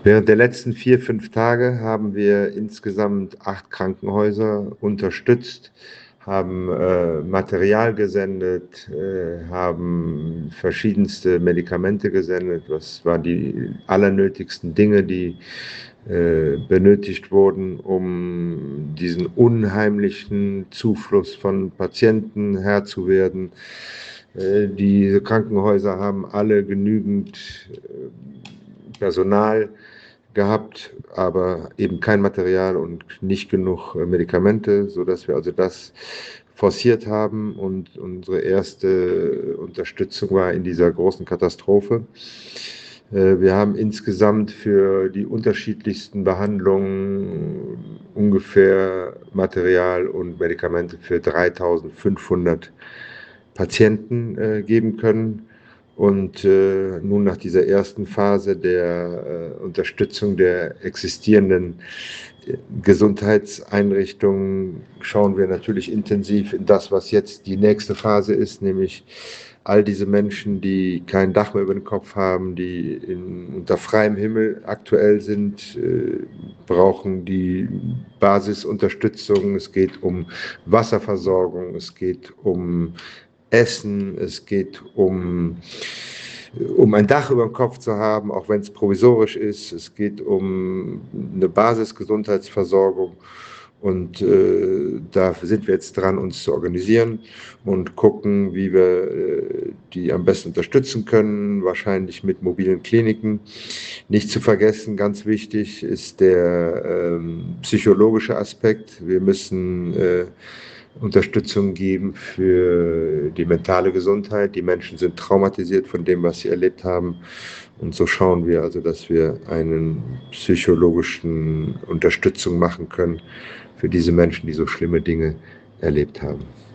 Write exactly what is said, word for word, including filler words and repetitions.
Während der letzten vier, fünf Tage haben wir insgesamt acht Krankenhäuser unterstützt, haben, äh, Material gesendet, äh, haben verschiedenste Medikamente gesendet. Das waren die allernötigsten Dinge, die, äh, benötigt wurden, um diesen unheimlichen Zufluss von Patienten Herr zu werden. Äh, diese Krankenhäuser haben alle genügend, äh, Personal gehabt, aber eben kein Material und nicht genug äh, Medikamente, sodass wir also das forciert haben und unsere erste Unterstützung war in dieser großen Katastrophe. Äh, wir haben insgesamt für die unterschiedlichsten Behandlungen ungefähr Material und Medikamente für dreitausendfünfhundert Patienten äh, geben können. Und äh, nun nach dieser ersten Phase der äh, Unterstützung der existierenden äh, Gesundheitseinrichtungen schauen wir natürlich intensiv in das, was jetzt die nächste Phase ist, nämlich all diese Menschen, die kein Dach mehr über den Kopf haben, die in, unter freiem Himmel aktuell sind, äh, brauchen die Basisunterstützung. Es geht um Wasserversorgung, es geht um Essen, es geht um, um ein Dach über dem Kopf zu haben, auch wenn es provisorisch ist. Es geht um eine Basisgesundheitsversorgung. Und äh, da sind wir jetzt dran, uns zu organisieren und gucken, wie wir äh, die am besten unterstützen können, wahrscheinlich mit mobilen Kliniken. Nicht zu vergessen, ganz wichtig ist der ähm, psychologische Aspekt. Wir müssen äh, Unterstützung geben für die mentale Gesundheit. Die Menschen sind traumatisiert von dem, was sie erlebt haben. Und so schauen wir also, dass wir einen psychologischen Unterstützung machen können für diese Menschen, die so schlimme Dinge erlebt haben.